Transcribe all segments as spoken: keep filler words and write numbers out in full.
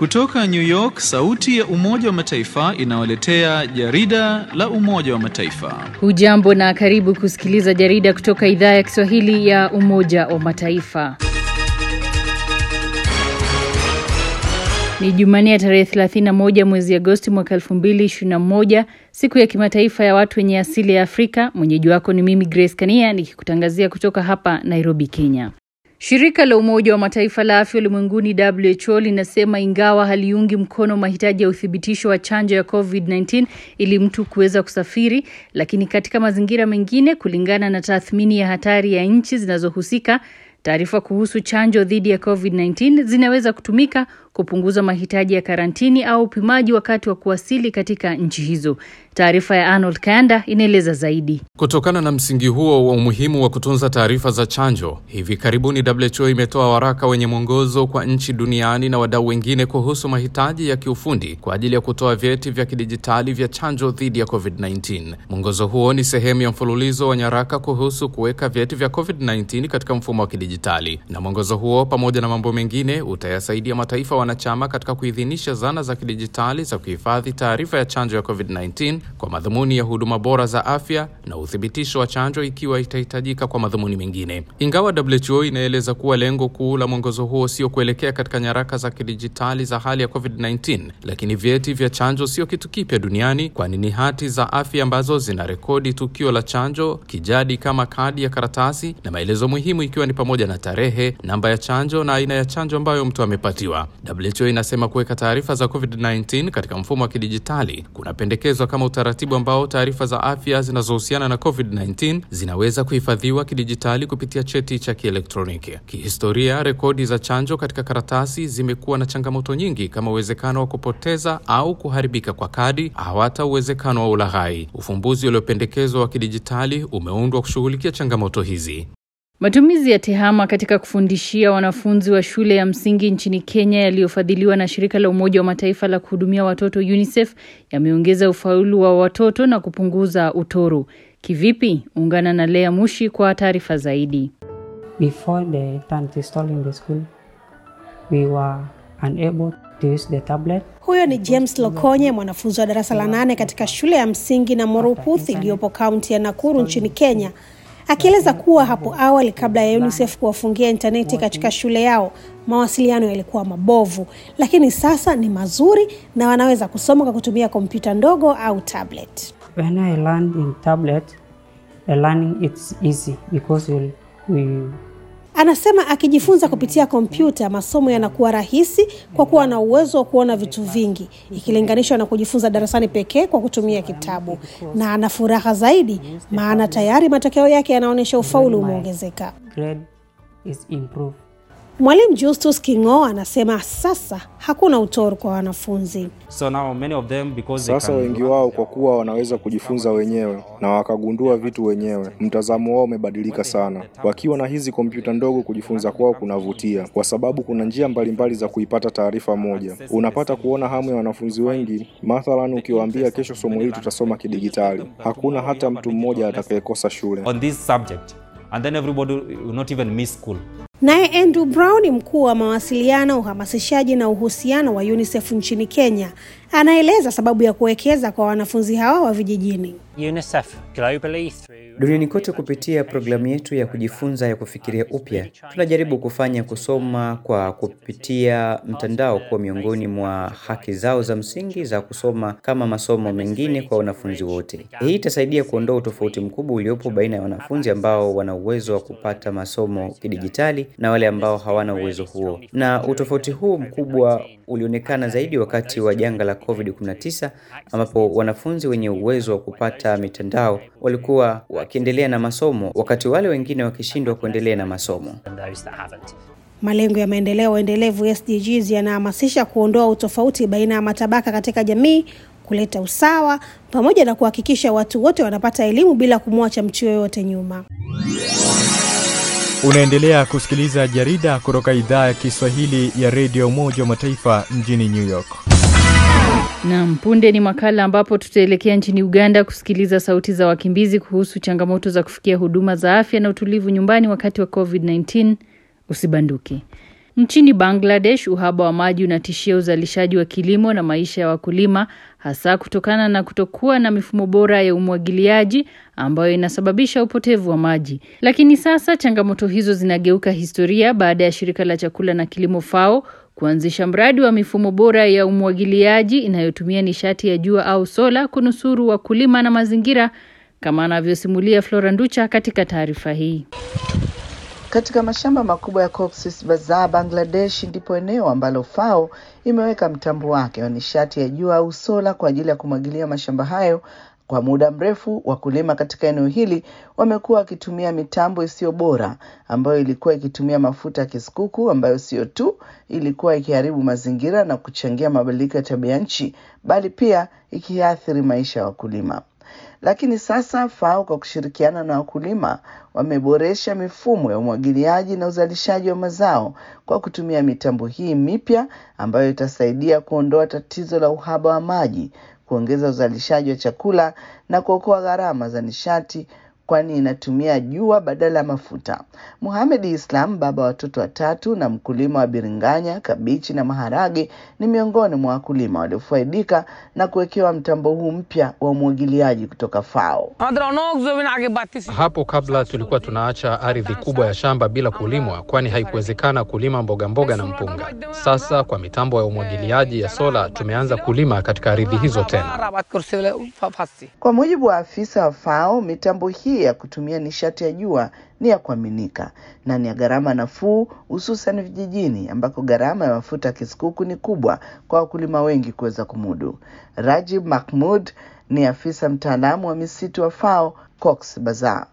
Kutoka New York, sauti ya Umoja wa Mataifa inawaletea jarida la Umoja wa Mataifa. Hujambo na karibu kusikiliza jarida kutoka idhaa ya Kiswahili ya Umoja wa Mataifa. Ni Jumanne ya tarehe thelathini na moja mwezi Agosti mwaka elfu mbili ishirini na moja, siku ya kimataifa ya watu wenye asili ya Afrika. Mwenyeji wako ni mimi Grace Kania nikikutangazia kutoka hapa Nairobi, Kenya. Shirika la Umoja wa Mataifa la Afya Ulimwenguni W H O linasema ingawa haliungi mkono mahitaji ya uthibitisho wa chanjo ya COVID kumi na tisa ili mtu kuweza kusafiri, lakini katika mazingira mengine, kulingana na tathmini ya hatari ya nchi zinazohusika, taarifa kuhusu chanjo dhidi ya COVID kumi na tisa zinaweza kutumika kupunguza mahitaji ya karantini au upimaji wakati wa kuwasili katika nchi hizo. Taarifa ya Arnold Kanda inaeleza zaidi. Kutokana na msingi huo wa umuhimu wa kutunza taarifa za chanjo, hivi karibuni W H O imetoa waraka wenye mwongozo kwa nchi duniani na wadau wengine kuhusu mahitaji ya kiufundi kwa ajili ya kutoa vyeti vya kidijitali vya chanjo dhidi ya COVID kumi na tisa. Mwongozo huo ni sehemu ya mfululizo wa nyaraka kuhusu kuweka vyeti vya COVID kumi na tisa katika mfumo wa kidijitali. Na mwongozo huo pamoja na mambo mengine utayasaidia mataifa wanachama katika kuidhinisha zana za kidijitali za kuhifadhi taarifa ya chanjo ya COVID kumi na tisa kwa madhumuni ya huduma bora za afya na uthibitisho wa chanjo ikiwa itahitajika kwa madhumuni mengine. Ingawa W H O inaeleza kuwa lengo kuu la mwongozo huo sio kuelekea katika nyaraka za kidijitali za hali ya COVID kumi na tisa, lakini vyeti vya chanjo sio kitu kipya duniani, kwani ni hati za afya ambazo zinarekodi tukio la chanjo kijadi kama kadi ya karatasi na maelezo muhimu ikiwa ni pamoja na tarehe, namba ya chanjo na aina ya chanjo ambayo mtu amepatiwa. W H O inasema kuweka taarifa za COVID kumi na tisa katika mfumo wa kidijitali kunapendekezwa kama utaratibu ambao taarifa za afya zinazohusiana na COVID kumi na tisa zinaweza kuhifadhiwa kidijitali kupitia cheti cha kielektroniki. Kihistoria, rekodi za chanjo katika karatasi zimekuwa na changamoto nyingi kama uwezekano wa kupoteza au kuharibika kwa kadi, au hata uwezekano wa ulaghai. Ufumbuzi uliopendekezwa wa kidijitali umeundwa kushughulikia changamoto hizi. Matumizi ya tehama katika kufundishia wanafunzi wa shule ya msingi nchini Kenya yaliyofadhiliwa na shirika la Umoja wa Mataifa la kuhudumia watoto UNICEF yameongeza ufaulu wa watoto na kupunguza utoro. Kivipi? Ungana na Lea Mushi kwa taarifa zaidi. Before the turn installed in the school, we were unable to use the tablet. Huyo ni James Lokonye, mwanafunzi wa darasa la nane katika shule ya msingi na Moruputhi iliyopo kaunti ya Nakuru nchini Kenya. Akieleza kuwa hapo awali kabla ya UNICEF kuwafungia interneti katika shule yao, mawasiliano yalikuwa mabovu, lakini sasa ni mazuri na wanaweza kusoma kwa kutumia kompyuta ndogo au tablet. When I learned in tablet, the learning it's easy because we, we Anasema akijifunza kupitia kompyuta, masomo yanakuwa rahisi kwa kuwa na uwezo wa kuona vitu vingi ikilinganishwa na kujifunza darasani pekee kwa kutumia kitabu, na ana furaha zaidi maana tayari matokeo yake yanaonyesha ufaulu umeongezeka. Grade is improved. Mwalimu Justus Kingo anasema sasa hakuna utoro kwa wanafunzi. So now many of them because sasa wengi wao kwa kuwa wanaweza kujifunza wenyewe na wakagundua vitu wenyewe, mtazamo wao umebadilika sana. Wakiwa na hizi kompyuta ndogo, kujifunza kwao kunavutia kwa sababu kuna njia mbalimbali za kuipata taarifa moja. Unapata kuona hamu ya wanafunzi wengi. Mathalan, ukiwaambia kesho somo hili tutasoma kidijitali, hakuna hata mtu mmoja atakayekosa shule on this subject, and then everybody will not even miss school. Naye Andrew Brown, mkuu wa mawasiliano, uhamasishaji na uhusiano wa UNICEF nchini Kenya, anaeleza sababu ya kuwekeza kwa wanafunzi hawa wa vijijini. UNICEF globally through duniani kote kupitia programu yetu ya kujifunza ya kufikiria upya, tunajaribu kufanya kusoma kwa kupitia mtandao kwa miongoni mwa haki zao za msingi za kusoma kama masomo mengine kwa wanafunzi wote. Hii itasaidia kuondoa utofauti mkubwa uliopo baina ya wanafunzi ambao wana uwezo wa kupata masomo kidijitali na wale ambao hawana uwezo huo. Na utofauti huu mkubwa ulionekana zaidi wakati wa janga la COVID kumi na tisa, ambapo wanafunzi wenye uwezo wa kupata mitandao walikuwa wakiendelea na masomo wakati wale wengine wakishindwa kuendelea na masomo. Malengo ya maendeleo endelevu S D Gs yanahamasisha kuondoa utofauti baina ya matabaka katika jamii, kuleta usawa pamoja na kuhakikisha watu wote wanapata elimu bila kumwacha mtu yeyote nyuma. Unaendelea kusikiliza jarida kutoka idhaa ya Kiswahili ya Radio Umoja wa Mataifa mjini New York. Na punde ni makala ambapo tutaelekea nchini Uganda kusikiliza sauti za wakimbizi kuhusu changamoto za kufikia huduma za afya na utulivu nyumbani wakati wa COVID kumi na tisa. Usibanduke. Nchini Bangladesh, uhaba wa maji unatishia uzalishaji wa kilimo na maisha ya wakulima, hasa kutokana na kutokuwa na mifumo bora ya umwagiliaji ambayo inasababisha upotevu wa maji. Lakini sasa changamoto hizo zinageuka historia baada ya shirika la chakula na kilimo FAO kuanzisha mradi wa mifumo bora ya umwagiliaji inayotumia nishati ya jua au sola kunusuru wakulima na mazingira, kama anavyosimulia Flora Nducha katika taarifa hii. Katika mashamba makubwa ya Cox's Bazar, Bangladesh, ndipo eneo ambalo FAO imeweka mtambo wake wa nishati ya jua au sola kwa ajili ya kumwagilia mashamba hayo. Kwa muda mrefu, wakulima katika eneo hili wamekuwa wakitumia mitambo isiyo bora ambayo ilikuwa ikitumia mafuta ya kisukuku, ambayo sio tu ilikuwa ikiharibu mazingira na kuchangia mabadiliko ya tabia nchi, bali pia ikiathiri maisha ya wakulima. Lakini sasa FAO kwa kushirikiana na wakulima wameboresha mifumo ya umwagiliaji na uzalishaji wa mazao kwa kutumia mitambo hii mipya ambayo itasaidia kuondoa tatizo la uhaba wa maji, kuongeza uzalishaji wa chakula na kuokoa gharama za nishati, kwani inatumia jua badala ya mafuta. Mohamed Islam, baba wa watoto watatu na mkulima wa biringanya, kabichi na maharage, ni miongoni mwa wakulima waliofaidika na kuwekewa mtambo huu mpya wa umwagiliaji kutoka FAO. Hapo kabla tulikuwa tunaacha ardhi kubwa ya shamba bila kulimwa, kwani haikuwezekana kulima mboga mboga na mpunga. Sasa kwa mitambo ya umwagiliaji ya sola tumeanza kulima katika ardhi hizo tena. Kwa mujibu wa afisa wa FAO, mitambo hii ya kutumia nishati ya jua ni ya kuaminika na ni ya gharama nafuu, hususan vijijini ambako gharama ya mafuta ya kisukuku ni kubwa kwa wakulima wengi kuweza kumudu. Rajib Mahmoud ni afisa mtaalamu wa misitu wa FAO Cox's Bazar.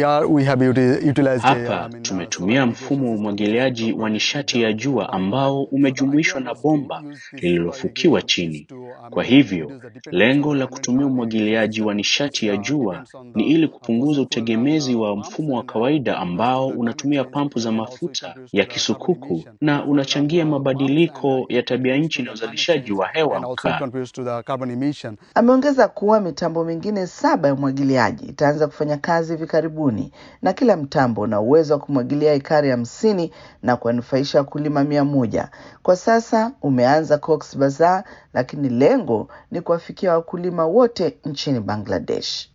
Hapa tumetumia mfumo wa umwagiliaji wa nishati ya jua ambao umejumuishwa na bomba lililofukiwa chini. Kwa hivyo, lengo la kutumia umwagiliaji wa nishati ya jua ni ili kupunguza utegemezi wa mfumo wa kawaida ambao unatumia pampu za mafuta ya kisukuku na unachangia mabadiliko ya tabia nchi na uzalishaji wa hewa mkaa. Ameongeza kuwa mitambo mingine saba ya umwagiliaji itaanza kufanya kazi hivi karibuni, na kila mtambo una uwezo wa kumwagilia ekari hamsini na kuwanufaisha wakulima mia moja. Kwa sasa umeanza Cox's Bazar, lakini lengo ni kuwafikia wakulima wote nchini Bangladesh.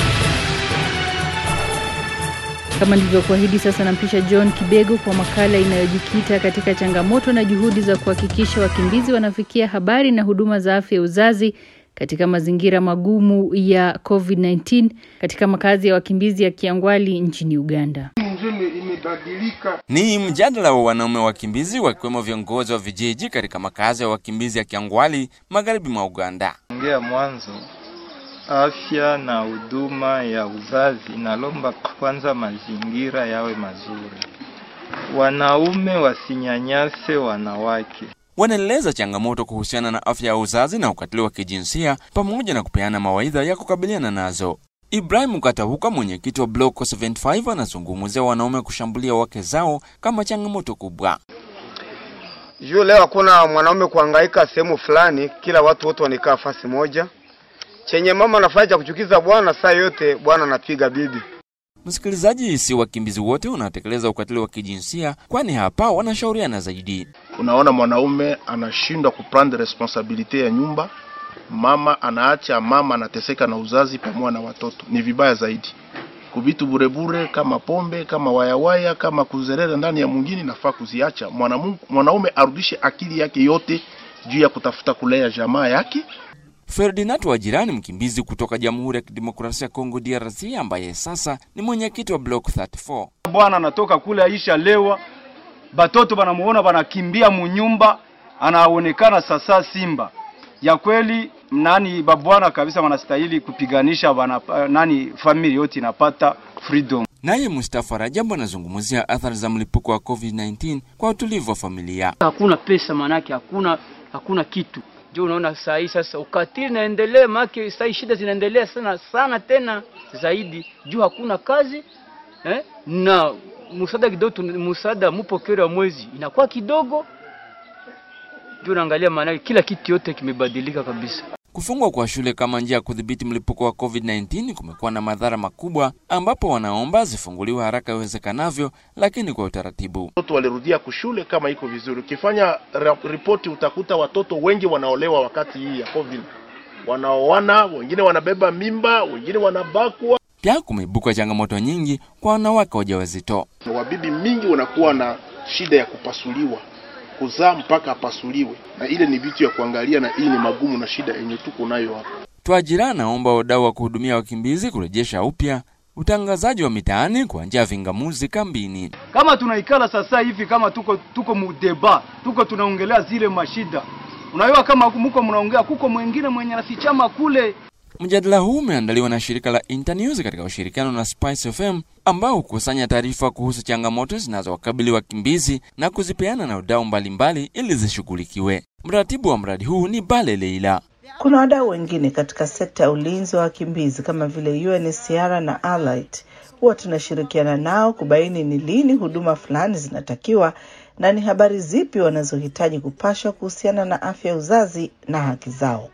Kama nilivyokuahidi, sasa nampisha John Kibego kwa makala inayojikita katika changamoto na juhudi za kuhakikisha wakimbizi wanafikia habari na huduma za afya ya uzazi katika mazingira magumu ya COVID kumi na tisa katika makazi ya wakimbizi ya Kiangwali nchini Uganda. Ni mjadala wa wanaume wakimbizi wakiwemo viongozi wa vijiji katika makazi ya wakimbizi ya Kiangwali magharibi mwa Uganda. Ongea mwanzo, afya na huduma ya uzazi inalomba kwanza mazingira yawe mazuri. Wanaume wasinyanyase wanawake. Wanaeleza changamoto kuhusiana na afya ya uzazi na ukatili wa kijinsia pamoja na kupeana mawaidha ya kukabiliana nazo. Ibrahim Katahuka, mwenyekiti wa Block sabini na tano, anazungumzia wanaume kushambulia wake zao kama changamoto kubwa. Juu leo kuna mwanaume kuhangaika sehemu fulani, kila watu wote wanikaa fasi moja. Chenye mama anafanya kuchukiza bwana, saa yote bwana anapiga bibi. Msikilizaji, si wakimbizi wote wanatekeleza ukatili wa kijinsia, kwani hapa wanashauriana zaidi. Unaona mwanaume anashindwa kuprendre responsibility ya nyumba, mama anaacha, mama anateseka na uzazi pamoja na watoto. Ni vibaya zaidi. Kuvitu burebure kama pombe, kama wayawaya, kama kuzerera ndani ya mwingine nafaa kuziacha. Mwanaume arudishe akili yake yote juu ya kutafuta kulea jamaa yake. Ferdinand Wajirani, mkimbizi kutoka Jamhuri ya Kidemokrasia ya Kongo D R C, ambaye sasa ni mwenyekiti wa Block thelathini na nne. Bwana anatoka kule Aisha lewa, batoto banamuona banakimbia munyumba, anaonekana sasa simba. Ya kweli nani babwana kabisa wanastahili kupiganisha bana, nani familia yote inapata freedom. Naye Mustafa Rajabu anazungumzia athari za mlipuko wa COVID kumi na tisa kwa utulivu wa familia. Hakuna pesa, manake hakuna hakuna kitu. Juu unaona saa hii sasa ukatili naendelea, maki saa hii shida zinaendelea sana sana tena zaidi juu hakuna kazi eh, na msaada kidogo, msaada mpokeo wa mwezi inakuwa kidogo. Juu naangalia maana kila kitu yote kimebadilika kabisa. Kufungwa kwa shule kama njia ya kudhibiti mlipuko wa COVID nineteen kumekuwa na madhara makubwa, ambapo wanaomba zifunguliwe haraka iwezekanavyo, lakini kwa utaratibu. Watoto walirudia kushule kama iko vizuri. Ukifanya ripoti utakuta watoto wengi wanaolewa wakati hii ya COVID. Wanaoana, wengine wanabeba mimba, wengine wanabakwa. Pia kumeibuka changamoto nyingi kwa wanawake wajawazito. Wabibi mingi wanakuwa na shida ya kupasuliwa, kuzaa mpaka apasuliwe, na ile ni vitu ya kuangalia, na hii ni magumu na shida yenye tuko nayo hapa. Twajira naomba wadau wa kuhudumia wakimbizi kurejesha upya utangazaji wa mitaani kwa njia ya vingamuzi kambini. Kama tunaikala sasa hivi, kama tuko tuko mudeba, tuko tunaongelea zile mashida. Unaiwa kama mko mnaongea kuko mwingine mwenye anafichama kule. Mjadala huu umeandaliwa na shirika la Internews katika ushirikiano na Spice F M, ambao hukusanya taarifa kuhusu changamoto zinazowakabili wakimbizi na kuzipeana na wadau mbalimbali ili zishughulikiwe. Mratibu wa mradi huu ni Bale Leila. Kuna wadau wengine katika sekta ya ulinzi wa wakimbizi kama vile U N H C R na Allied. Huwa tunashirikiana nao kubaini ni lini huduma fulani zinatakiwa na ni habari zipi wanazohitaji kupashwa kuhusiana na afya ya uzazi na haki zao.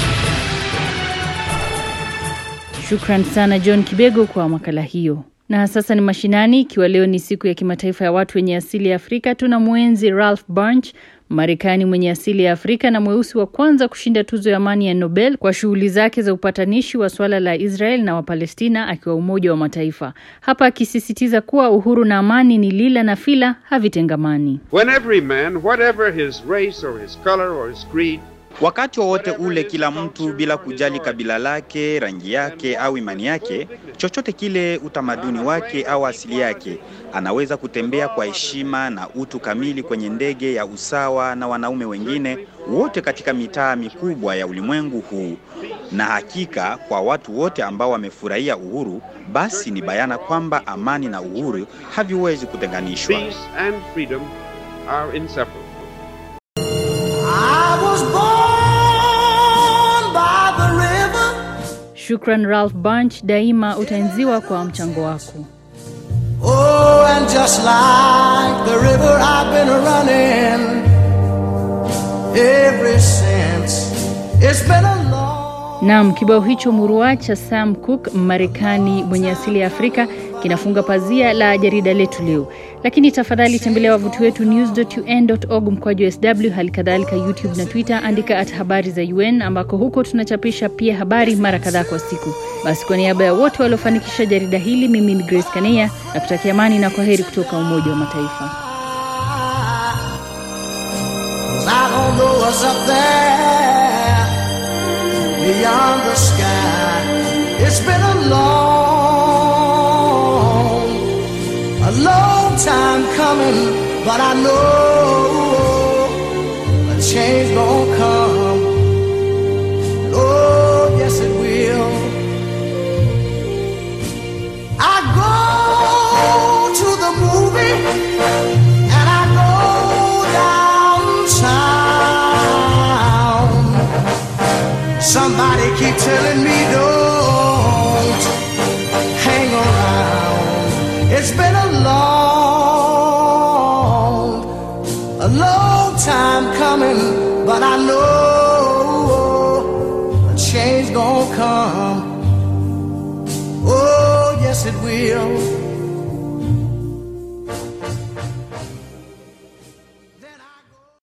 Shukran sana John Kibego kwa makala hiyo. Na sasa ni mashinani, ikiwa leo ni siku ya kimataifa ya watu wenye asili ya Afrika. Tuna muenzi Ralph Bunche, Marekani mwenye asili ya Afrika na mweusi wa kwanza kushinda tuzo ya amani ya Nobel kwa shughuli zake za upatanishi wa swala la Israel na Wapalestina akiwa Umoja wa Mataifa. Hapa akisisitiza kuwa uhuru na amani ni lila na fila, havitengamani. When every man, whatever his race or his color or his creed, wakati wowote ule kila mtu bila kujali kabila lake, rangi yake au imani yake, chochote kile, utamaduni wake au asili yake, anaweza kutembea kwa heshima na utu kamili kwenye ndege ya usawa na wanaume wengine wote katika mitaa mikubwa ya ulimwengu huu. Na hakika kwa watu wote ambao wamefurahia uhuru, basi ni bayana kwamba amani na uhuru haviwezi kutenganishwa. Peace and freedom are inseparable. I was born by the river. Shukran Ralph Bunche, daima utaenziwa kwa mchango wako. Oh, and just like the river I've been running ever since. It's been a long... Naam, kibao hicho murua cha Sam Cooke, Marekani mwenye asili ya Afrika, kinafunga pazia la jarida letu leo. Lakini tafadhali tembelea wavuti wetu news dot u n dot org mkwaju S W, halikadhalika YouTube na Twitter andika at habari za U N, ambako huko tunachapisha pia habari mara kadhaa kwa siku. Basi kwa niaba ya wote waliofanikisha jarida hili, mimi ni Grace Kania na kutakia amani na kwaheri kutoka Umoja wa Mataifa. I don't know what's up there beyond the sky. It's been a long, a long time coming, but I know a change gon' come. Oh, yes it will. I go to the movie and I go downtown. Somebody keep telling me don't hang around. It's been a long, a long time coming, but I know a change gon' come. Oh, yes it will.